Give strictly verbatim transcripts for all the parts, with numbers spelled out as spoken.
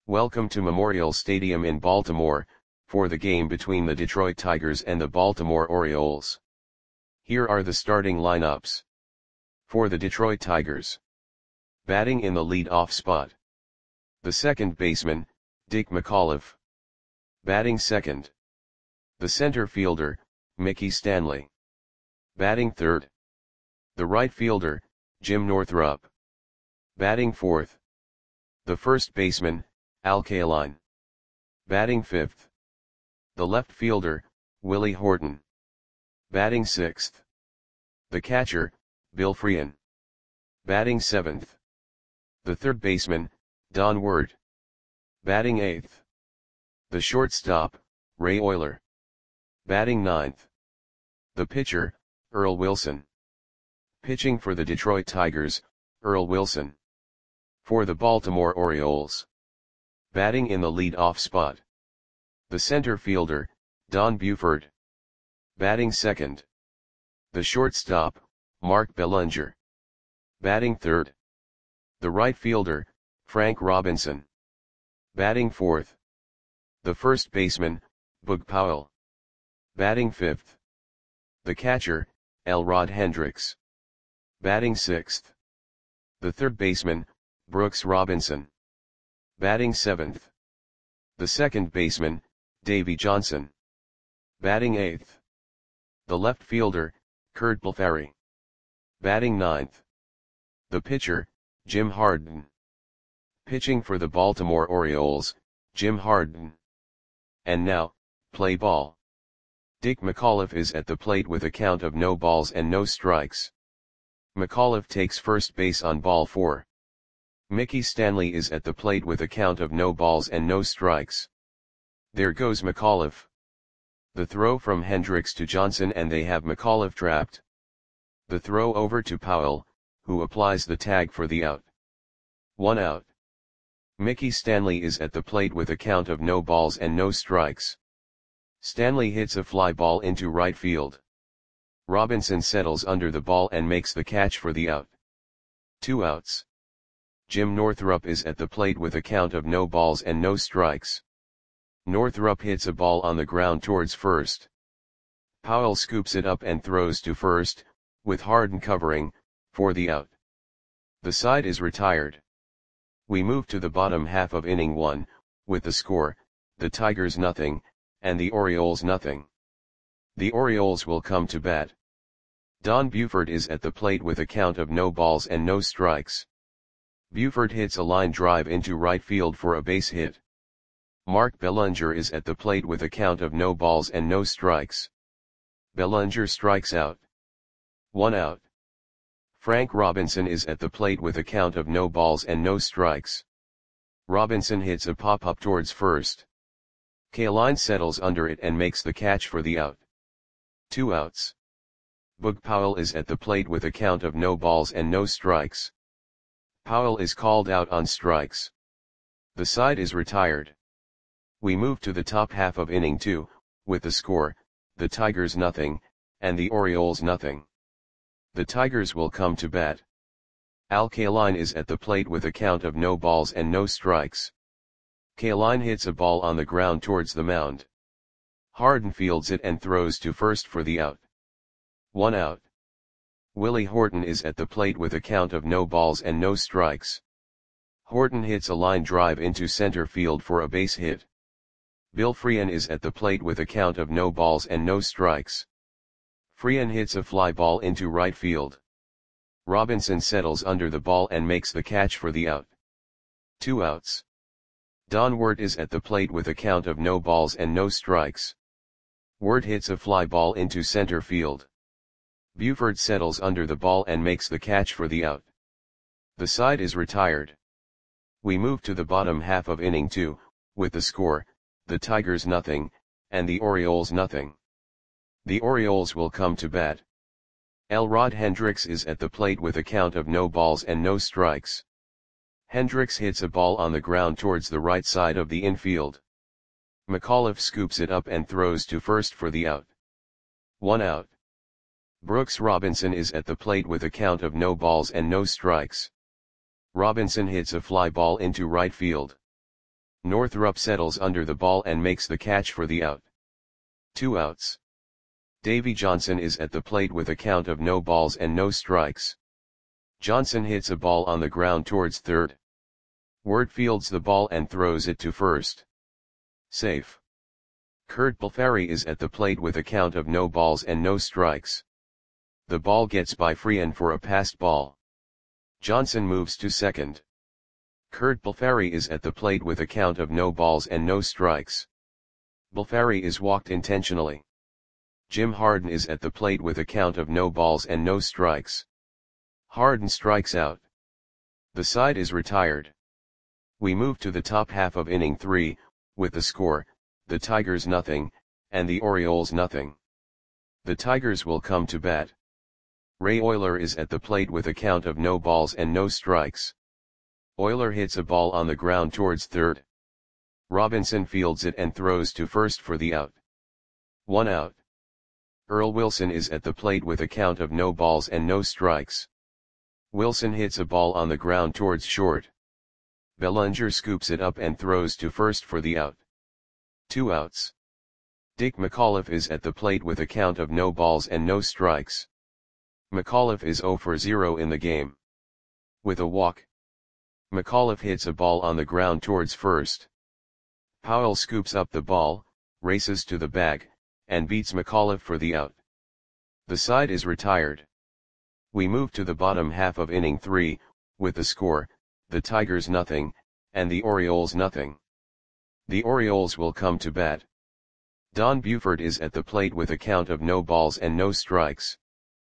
Welcome to Memorial Stadium in Baltimore, for the game between the Detroit Tigers and the Baltimore Orioles. Here are the starting lineups. For the Detroit Tigers. Batting in the lead-off spot. The second baseman, Dick McAuliffe. Batting second. The center fielder, Mickey Stanley. Batting third. The right fielder, Jim Northrup. Batting fourth. The first baseman, Al Kaline. Batting fifth. The left fielder, Willie Horton. Batting sixth. The catcher, Bill Frein. Batting seventh. The third baseman, Don Ward. Batting eighth. The shortstop, Ray Oyler. Batting ninth. The pitcher, Earl Wilson. Pitching for the Detroit Tigers, Earl Wilson. For the Baltimore Orioles. Batting in the lead-off spot. The center fielder, Don Buford. Batting second. The shortstop, Mark Belanger. Batting third. The right fielder, Frank Robinson. Batting fourth. The first baseman, Bug Powell. Batting fifth. The catcher, Elrod Hendricks. Batting sixth. The third baseman, Brooks Robinson. Batting seventh. The second baseman, Davey Johnson. Batting eighth. The left fielder, Curt Blefary. Batting ninth. The pitcher, Jim Harden. Pitching for the Baltimore Orioles, Jim Harden. And now, play ball. Dick McAuliffe is at the plate with a count of no balls and no strikes. McAuliffe takes first base on ball four. Mickey Stanley is at the plate with a count of no balls and no strikes. There goes McAuliffe. The throw from Hendricks to Johnson and they have McAuliffe trapped. The throw over to Powell, who applies the tag for the out. One out. Mickey Stanley is at the plate with a count of no balls and no strikes. Stanley hits a fly ball into right field. Robinson settles under the ball and makes the catch for the out. Two outs. Jim Northrup is at the plate with a count of no balls and no strikes. Northrup hits a ball on the ground towards first. Powell scoops it up and throws to first, with Harden covering, for the out. The side is retired. We move to the bottom half of inning one, with the score, the Tigers nothing, and the Orioles nothing. The Orioles will come to bat. Don Buford is at the plate with a count of no balls and no strikes. Buford hits a line drive into right field for a base hit. Mark Belanger is at the plate with a count of no balls and no strikes. Belanger strikes out. One out. Frank Robinson is at the plate with a count of no balls and no strikes. Robinson hits a pop-up towards first. Kaline settles under it and makes the catch for the out. Two outs. Bug Powell is at the plate with a count of no balls and no strikes. Powell is called out on strikes. The side is retired. We move to the top half of inning two, with the score, the Tigers nothing, and the Orioles nothing. The Tigers will come to bat. Al Kaline is at the plate with a count of no balls and no strikes. Kaline hits a ball on the ground towards the mound. Harden fields it and throws to first for the out. One out. Willie Horton is at the plate with a count of no balls and no strikes. Horton hits a line drive into center field for a base hit. Bill Frein is at the plate with a count of no balls and no strikes. Frein hits a fly ball into right field. Robinson settles under the ball and makes the catch for the out. Two outs. Don Ward is at the plate with a count of no balls and no strikes. Ward hits a fly ball into center field. Buford settles under the ball and makes the catch for the out. The side is retired. We move to the bottom half of inning two, with the score, the Tigers nothing, and the Orioles nothing. The Orioles will come to bat. Elrod Hendricks is at the plate with a count of no balls and no strikes. Hendricks hits a ball on the ground towards the right side of the infield. McAuliffe scoops it up and throws to first for the out. One out. Brooks Robinson is at the plate with a count of no balls and no strikes. Robinson hits a fly ball into right field. Northrup settles under the ball and makes the catch for the out. Two outs. Davy Johnson is at the plate with a count of no balls and no strikes. Johnson hits a ball on the ground towards third. Wirt fields the ball and throws it to first. Safe. Kurt Balfari is at the plate with a count of no balls and no strikes. The ball gets by Freehan for a passed ball. Johnson moves to second. Kurt Balfari is at the plate with a count of no balls and no strikes. Balfari is walked intentionally. Jim Harden is at the plate with a count of no balls and no strikes. Harden strikes out. The side is retired. We move to the top half of inning three, with the score, the Tigers nothing, and the Orioles nothing. The Tigers will come to bat. Ray Oyler is at the plate with a count of no balls and no strikes. Oyler hits a ball on the ground towards third. Robinson fields it and throws to first for the out. One out. Earl Wilson is at the plate with a count of no balls and no strikes. Wilson hits a ball on the ground towards short. Bellinger scoops it up and throws to first for the out. Two outs. Dick McAuliffe is at the plate with a count of no balls and no strikes. McAuliffe is zero for zero in the game. With a walk. McAuliffe hits a ball on the ground towards first. Powell scoops up the ball, races to the bag, and beats McAuliffe for the out. The side is retired. We move to the bottom half of inning three, with the score, the Tigers nothing, and the Orioles nothing. The Orioles will come to bat. Don Buford is at the plate with a count of no balls and no strikes.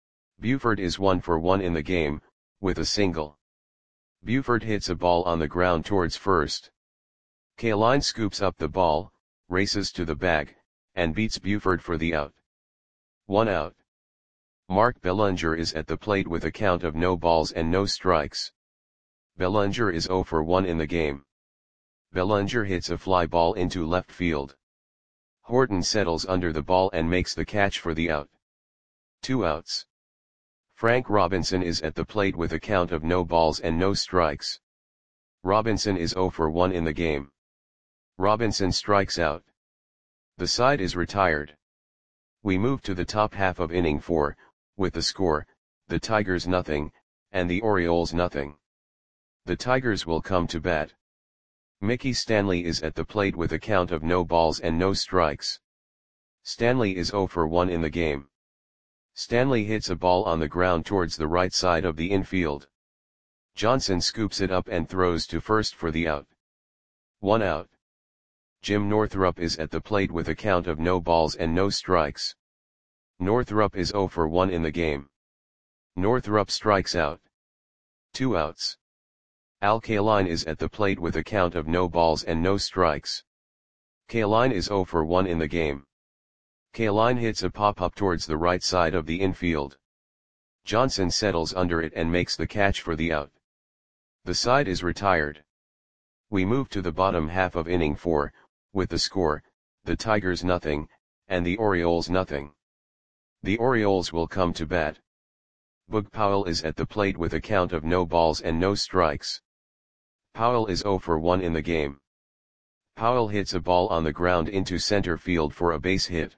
Buford is one for one in the game, with a single. Buford hits a ball on the ground towards first. Kaline scoops up the ball, races to the bag, and beats Buford for the out. One out. Mark Bellinger is at the plate with a count of no balls and no strikes. Bellinger is zero for one in the game. Bellinger hits a fly ball into left field. Horton settles under the ball and makes the catch for the out. Two outs. Frank Robinson is at the plate with a count of no balls and no strikes. Robinson is zero for one in the game. Robinson strikes out. The side is retired. We move to the top half of inning four, with the score, the Tigers nothing, and the Orioles nothing. The Tigers will come to bat. Mickey Stanley is at the plate with a count of no balls and no strikes. Stanley is zero for one in the game. Stanley hits a ball on the ground towards the right side of the infield. Johnson scoops it up and throws to first for the out. One out. Jim Northrup is at the plate with a count of no balls and no strikes. Northrup is zero for one in the game. Northrup strikes out. Two outs. Al Kaline is at the plate with a count of no balls and no strikes. Kaline is zero for one in the game. Kaline hits a pop-up towards the right side of the infield. Johnson settles under it and makes the catch for the out. The side is retired. We move to the bottom half of inning four, with the score, the Tigers nothing, and the Orioles nothing. The Orioles will come to bat. Boog Powell is at the plate with a count of no balls and no strikes. Powell is zero for one in the game. Powell hits a ball on the ground into center field for a base hit.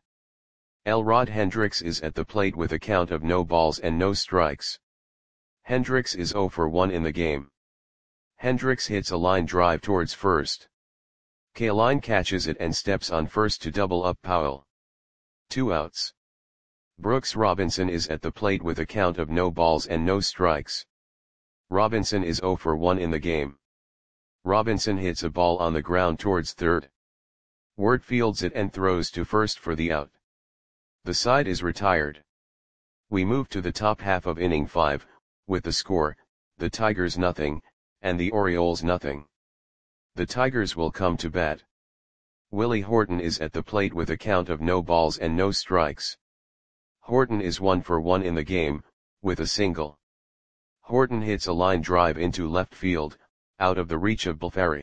Elrod Hendricks is at the plate with a count of no balls and no strikes. Hendricks is zero for one in the game. Hendricks hits a line drive towards first. Kaline catches it and steps on first to double up Powell. Two outs. Brooks Robinson is at the plate with a count of no balls and no strikes. Robinson is zero for one in the game. Robinson hits a ball on the ground towards third. Wirt fields it and throws to first for the out. The side is retired. We move to the top half of inning five, with the score, the Tigers nothing, and the Orioles nothing. The Tigers will come to bat. Willie Horton is at the plate with a count of no balls and no strikes. Horton is one for one in the game, with a single. Horton hits a line drive into left field, out of the reach of Balfari.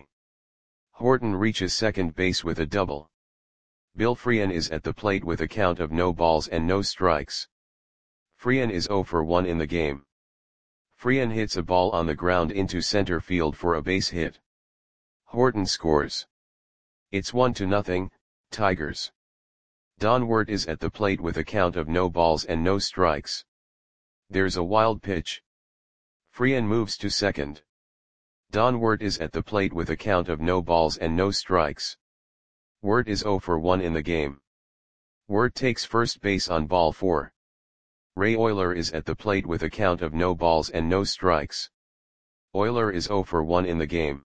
Horton reaches second base with a double. Bill Freehan is at the plate with a count of no balls and no strikes. Freehan is zero for one in the game. Freehan hits a ball on the ground into center field for a base hit. Horton scores. It's one to nothing, Tigers. Don Wert is at the plate with a count of no balls and no strikes. There's a wild pitch. Freehan moves to second. Don Wert is at the plate with a count of no balls and no strikes. Wert is zero for one in the game. Wert takes first base on ball four. Ray Oyler is at the plate with a count of no balls and no strikes. Oyler is zero for one in the game.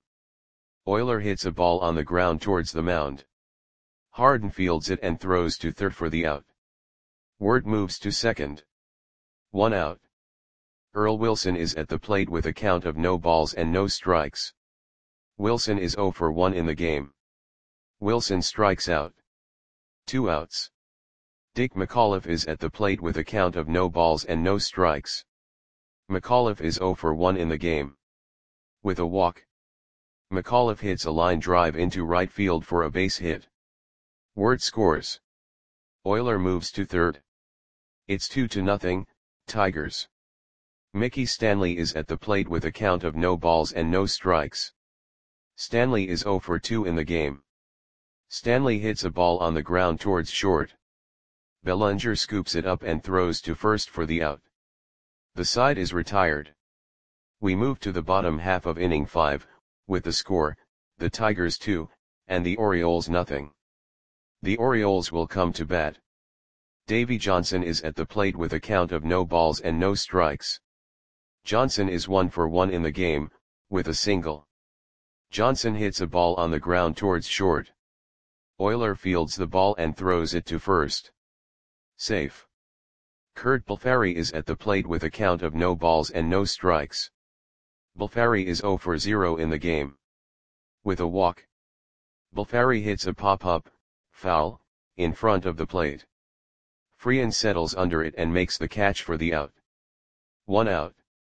Oyler hits a ball on the ground towards the mound. Harden fields it and throws to third for the out. Wert moves to second. One out. Earl Wilson is at the plate with a count of no balls and no strikes. Wilson is zero for one in the game. Wilson strikes out. Two outs. Dick McAuliffe is at the plate with a count of no balls and no strikes. McAuliffe is zero for one in the game. With a walk, McAuliffe hits a line drive into right field for a base hit. Wert scores. Oyler moves to third. It's two to nothing, Tigers. Mickey Stanley is at the plate with a count of no balls and no strikes. Stanley is zero for two in the game. Stanley hits a ball on the ground towards short. Bellinger scoops it up and throws to first for the out. The side is retired. We move to the bottom half of inning five, with the score, the Tigers two, and the Orioles nothing. The Orioles will come to bat. Davy Johnson is at the plate with a count of no balls and no strikes. Johnson is one for one in the game, with a single. Johnson hits a ball on the ground towards short. Oyler fields the ball and throws it to first. Safe. Kurt Balfari is at the plate with a count of no balls and no strikes. Balfari is zero for zero in the game. With a walk, Balfari hits a pop-up, foul, in front of the plate. Freehan settles under it and makes the catch for the out. One out.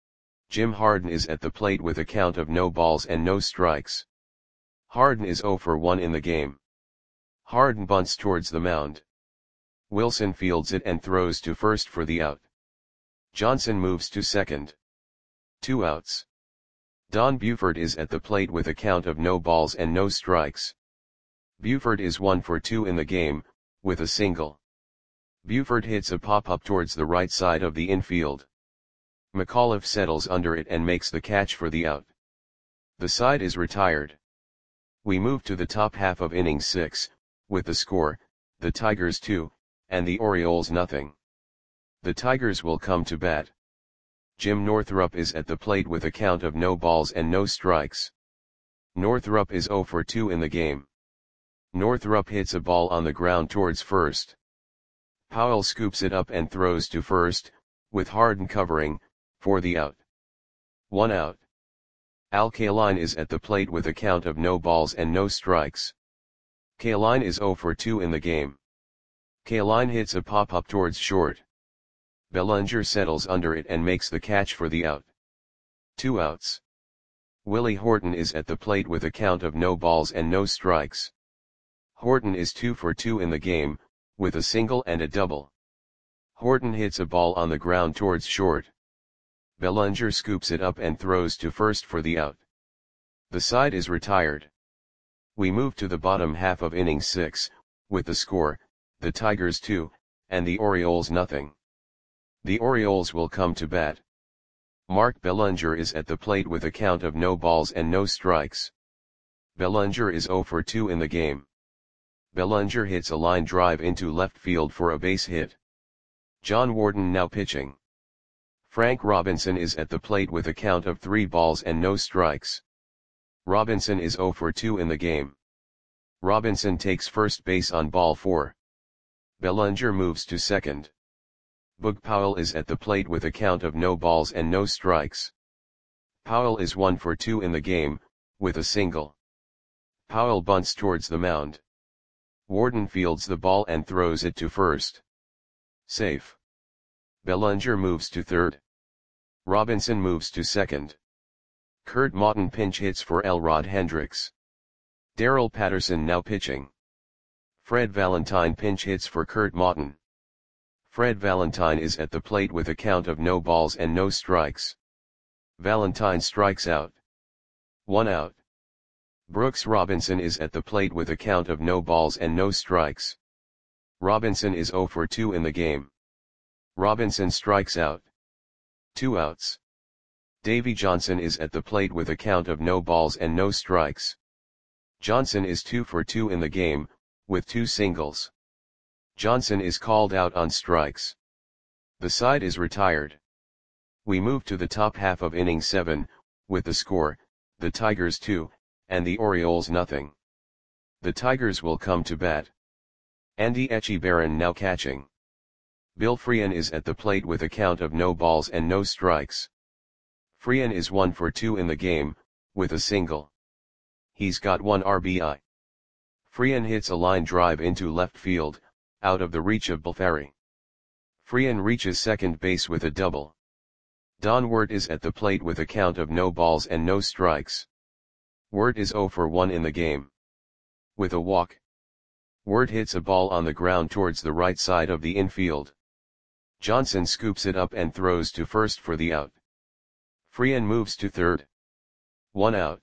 Jim Harden is at the plate with a count of no balls and no strikes. Harden is zero for one in the game. Harden bunts towards the mound. Wilson fields it and throws to first for the out. Johnson moves to second. Two outs. Don Buford is at the plate with a count of no balls and no strikes. Buford is one for two in the game, with a single. Buford hits a pop-up towards the right side of the infield. McAuliffe settles under it and makes the catch for the out. The side is retired. We move to the top half of inning six, with the score, the Tigers two, and the Orioles nothing. The Tigers will come to bat. Jim Northrup is at the plate with a count of no balls and no strikes. Northrup is zero for two in the game. Northrup hits a ball on the ground towards first. Powell scoops it up and throws to first, with Harden covering, for the out. One out. Al Kaline is at the plate with a count of no balls and no strikes. Kaline is zero for two in the game. Kaline hits a pop-up towards short. Bellinger settles under it and makes the catch for the out. Two outs. Willie Horton is at the plate with a count of no balls and no strikes. Horton is two for two in the game, with a single and a double. Horton hits a ball on the ground towards short. Bellinger scoops it up and throws to first for the out. The side is retired. We move to the bottom half of inning six, with the score, the Tigers two, and the Orioles nothing. The Orioles will come to bat. Mark Bellinger is at the plate with a count of no balls and no strikes. Bellinger is zero for two in the game. Bellinger hits a line drive into left field for a base hit. John Warden now pitching. Frank Robinson is at the plate with a count of three balls and no strikes. Robinson is zero for two in the game. Robinson takes first base on ball four. Bellinger moves to second. Boog Powell is at the plate with a count of no balls and no strikes. Powell is one for two in the game, with a single. Powell bunts towards the mound. Warden fields the ball and throws it to first. Safe. Bellinger moves to third. Robinson moves to second. Kurt Maughton pinch hits for Elrod Hendricks. Darrell Patterson now pitching. Fred Valentine pinch hits for Kurt Maughton. Fred Valentine is at the plate with a count of no balls and no strikes. Valentine strikes out. One out. Brooks Robinson is at the plate with a count of no balls and no strikes. Robinson is zero for two in the game. Robinson strikes out. Two outs. Davy Johnson is at the plate with a count of no balls and no strikes. Johnson is two for two in the game, with two singles. Johnson is called out on strikes. The side is retired. We move to the top half of inning seven, with the score, the Tigers two, and the Orioles nothing. The Tigers will come to bat. Andy Etchebarren now catching. Bill Freehan is at the plate with a count of no balls and no strikes. Freehan is one for two in the game, with a single. He's got one R B I. Freehan hits a line drive into left field, out of the reach of Balfari. Freehan reaches second base with a double. Don Wirt is at the plate with a count of no balls and no strikes. Wirt is zero for one in the game. With a walk. Wirt hits a ball on the ground towards the right side of the infield. Johnson scoops it up and throws to first for the out. Freehan moves to third. One out.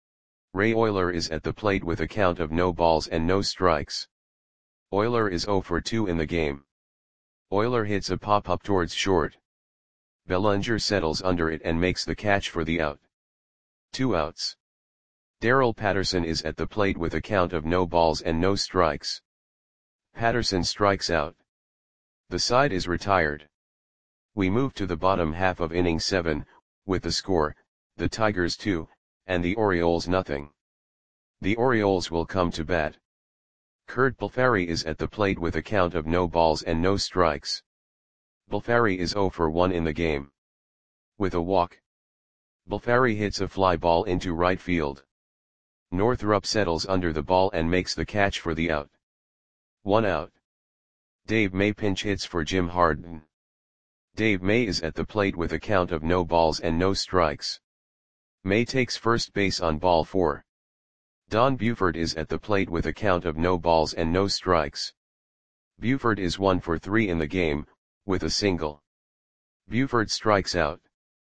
Ray Oyler is at the plate with a count of no balls and no strikes. Oyler is zero for two in the game. Oyler hits a pop-up towards short. Bellinger settles under it and makes the catch for the out. Two outs. Darrell Patterson is at the plate with a count of no balls and no strikes. Patterson strikes out. The side is retired. We move to the bottom half of inning seven, with the score, the Tigers two, and the Orioles nothing. The Orioles will come to bat. Curt Balfari is at the plate with a count of no balls and no strikes. Balfari is zero for one in the game. With a walk. Balfari hits a fly ball into right field. Northrup settles under the ball and makes the catch for the out. One out. Dave May pinch hits for Jim Harden. Dave May is at the plate with a count of no balls and no strikes. May takes first base on ball four. Don Buford is at the plate with a count of no balls and no strikes. Buford is one for three in the game, with a single. Buford strikes out.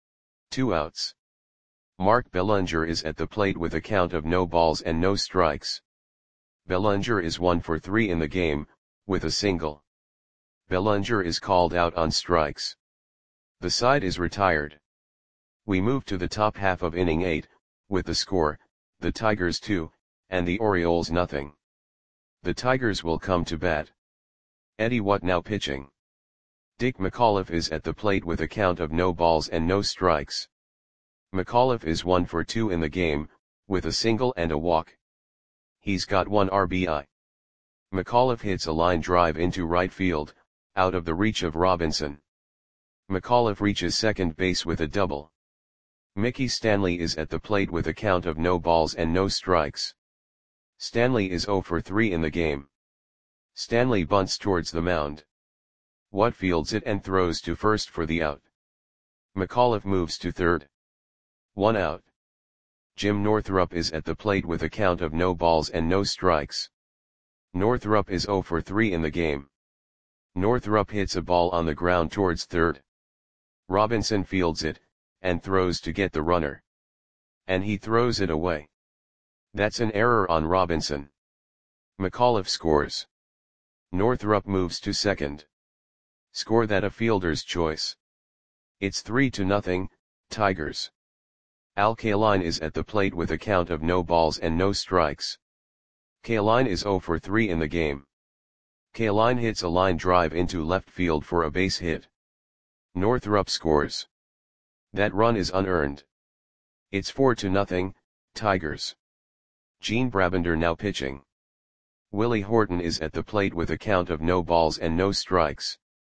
Two outs. Mark Bellinger is at the plate with a count of no balls and no strikes. Bellinger is one for three in the game, with a single. Bellinger is called out on strikes. The side is retired. We move to the top half of inning eight, with the score, the Tigers two, and the Orioles nothing. The Tigers will come to bat. Eddie Watt now pitching. Dick McAuliffe is at the plate with a count of no balls and no strikes. McAuliffe is one for two in the game, with a single and a walk. He's got one R B I. McAuliffe hits a line drive into right field, out of the reach of Robinson. McAuliffe reaches second base with a double. Mickey Stanley is at the plate with a count of no balls and no strikes. Stanley is zero for three in the game. Stanley bunts towards the mound. Watt fields it and throws to first for the out. McAuliffe moves to third. One out. Jim Northrup is at the plate with a count of no balls and no strikes. Northrup is zero for three in the game. Northrup hits a ball on the ground towards third. Robinson fields it, and throws to get the runner. And he throws it away. That's an error on Robinson. McAuliffe scores. Northrup moves to second. Score that a fielder's choice. It's three to nothing, Tigers. Al Kaline is at the plate with a count of no balls and no strikes. Kaline is zero for three in the game. Kaline hits a line drive into left field for a base hit. Northrup scores. That run is unearned. It's four to nothing, Tigers. Gene Brabender now pitching. Willie Horton is at the plate with a count of no balls and no strikes.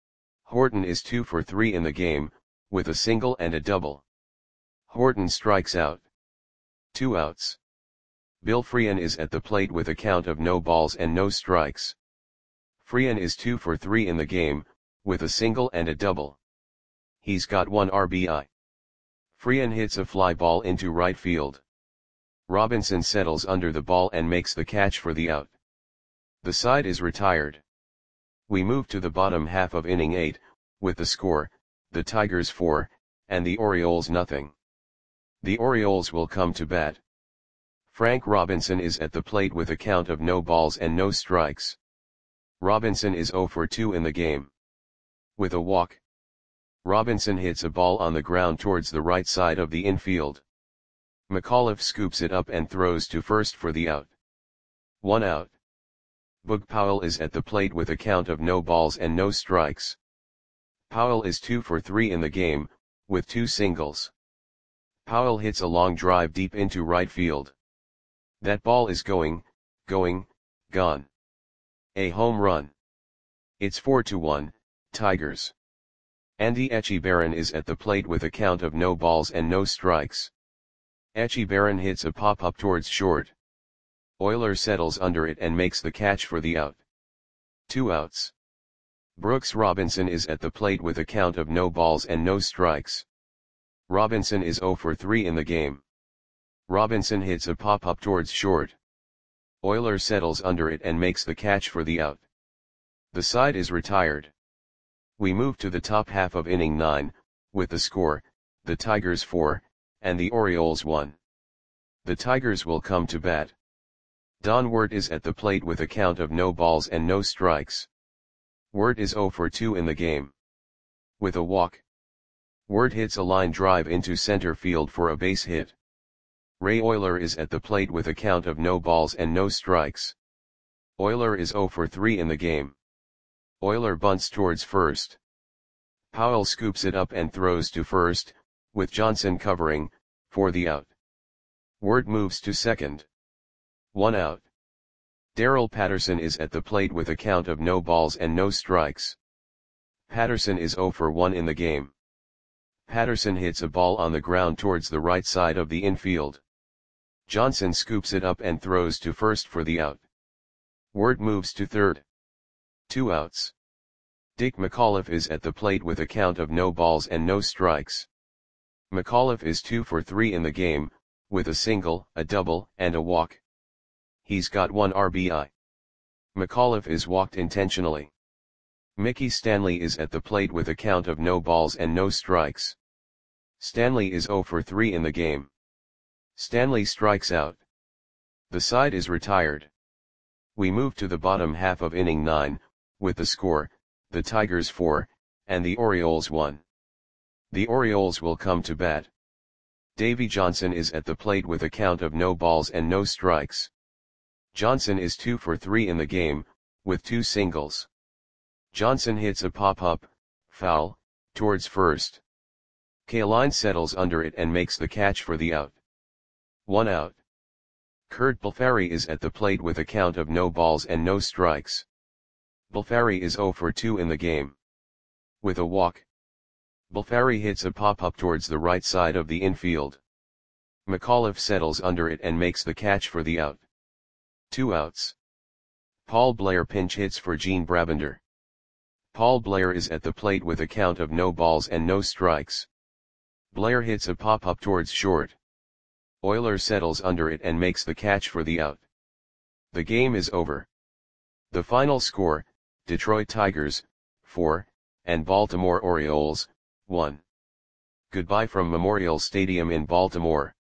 Horton is two for three in the game, with a single and a double. Horton strikes out. Two outs. Bill Freehan is at the plate with a count of no balls and no strikes. Freehan is two for three in the game, with a single and a double. He's got one R B I. Freehan hits a fly ball into right field. Robinson settles under the ball and makes the catch for the out. The side is retired. We move to the bottom half of inning eight, with the score, the Tigers four, and the Orioles nothing. The Orioles will come to bat. Frank Robinson is at the plate with a count of no balls and no strikes. Robinson is zero for two in the game. With a walk, Robinson hits a ball on the ground towards the right side of the infield. McAuliffe scoops it up and throws to first for the out. One out. Boog Powell is at the plate with a count of no balls and no strikes. Powell is two for three in the game, with two singles. Powell hits a long drive deep into right field. That ball is going, going, gone. A home run. It's four to one, Tigers. Andy Etchebarren is at the plate with a count of no balls and no strikes. Etchebarren hits a pop-up towards short. Oyler settles under it and makes the catch for the out. Two outs. Brooks Robinson is at the plate with a count of no balls and no strikes. Robinson is zero for three in the game. Robinson hits a pop-up towards short. Oyler settles under it and makes the catch for the out. The side is retired. We move to the top half of inning nine, with the score, the Tigers four, and the Orioles one. The Tigers will come to bat. Don Wert is at the plate with a count of no balls and no strikes. Wert is zero for two in the game. With a walk, Wert hits a line drive into center field for a base hit. Ray Oyler is at the plate with a count of no balls and no strikes. Oyler is zero for three in the game. Oyler bunts towards first. Powell scoops it up and throws to first, with Johnson covering, for the out. Wert moves to second. One out. Darrell Patterson is at the plate with a count of no balls and no strikes. Patterson is zero for one in the game. Patterson hits a ball on the ground towards the right side of the infield. Johnson scoops it up and throws to first for the out. Wert moves to third. Two outs. Dick McAuliffe is at the plate with a count of no balls and no strikes. McAuliffe is two for three in the game, with a single, a double, and a walk. He's got one R B I. McAuliffe is walked intentionally. Mickey Stanley is at the plate with a count of no balls and no strikes. Stanley is zero for three in the game. Stanley strikes out. The side is retired. We move to the bottom half of inning nine, with the score, the Tigers four, and the Orioles one. The Orioles will come to bat. Davey Johnson is at the plate with a count of no balls and no strikes. Johnson is two for three in the game, with two singles. Johnson hits a pop-up, foul, towards first. Kaline settles under it and makes the catch for the out. One out. Kurt Balfari is at the plate with a count of no balls and no strikes. Balfari is zero for two in the game. With a walk, Balfari hits a pop-up towards the right side of the infield. McAuliffe settles under it and makes the catch for the out. Two outs. Paul Blair pinch hits for Gene Brabander. Paul Blair is at the plate with a count of no balls and no strikes. Blair hits a pop-up towards short. Oyler settles under it and makes the catch for the out. The game is over. The final score, Detroit Tigers, four, and Baltimore Orioles, one. Goodbye from Memorial Stadium in Baltimore.